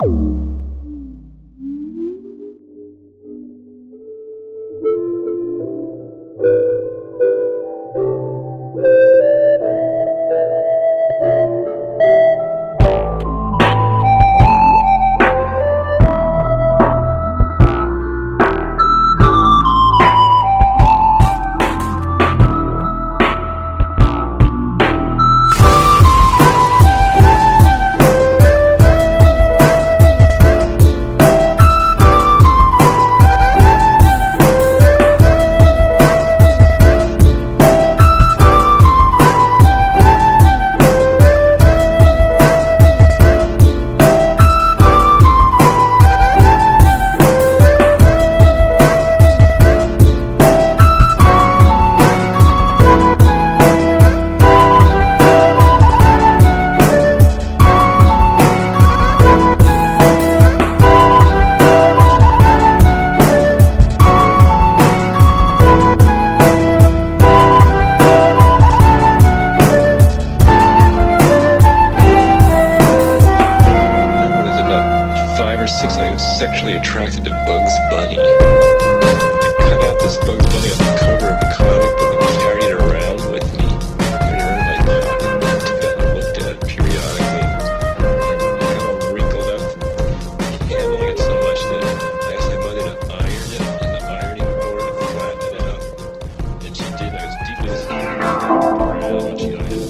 I was sexually attracted to Bugs Bunny. I cut out this Bugs Bunny on the cover of the comic book and carried it around with me. Carried it around in my pocket and looked at it periodically. And it got all wrinkled up from handling it so much that I asked my mother to iron it in the ironing board and flatten it out. And she did. I was deeply disappointed when she got it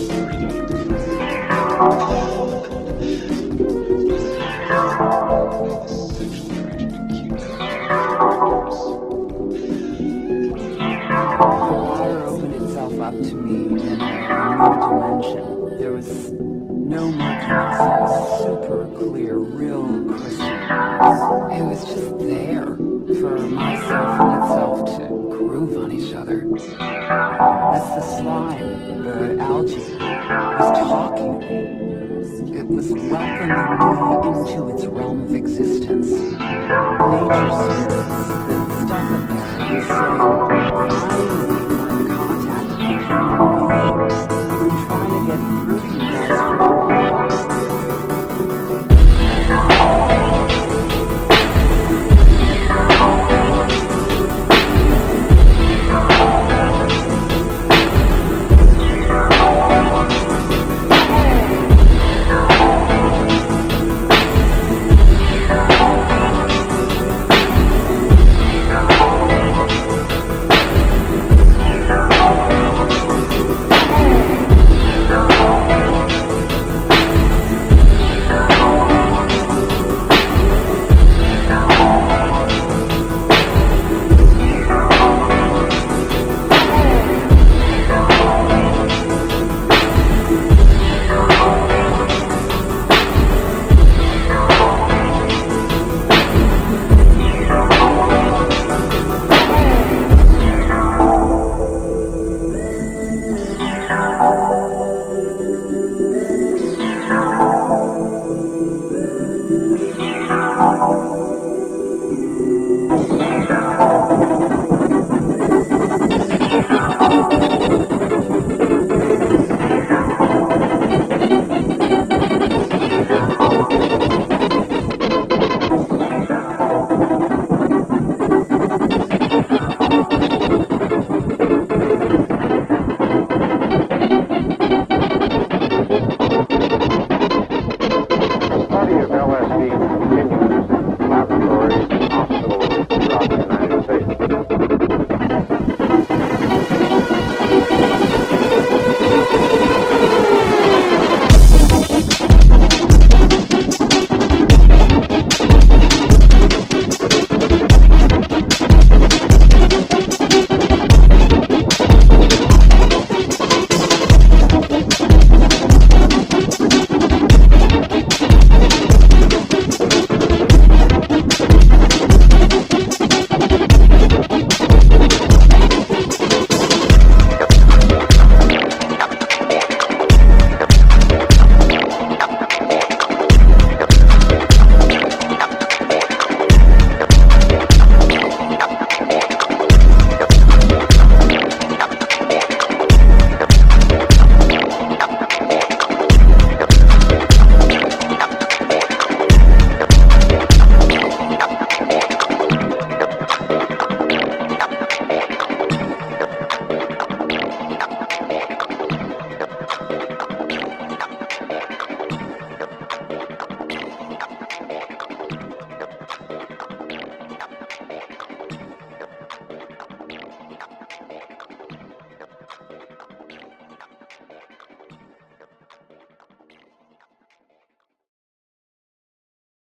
Water opened itself up to me in a new dimension. There was no murkiness. It was super clear, real crystal. It was just there for myself and itself to groove on each other. As the slime, the algae, was talking to me. It was welcoming me into its realm of existence. Nature's the stuff of that is finally we're in contact with each other. We've been trying to get through to you guys for a while.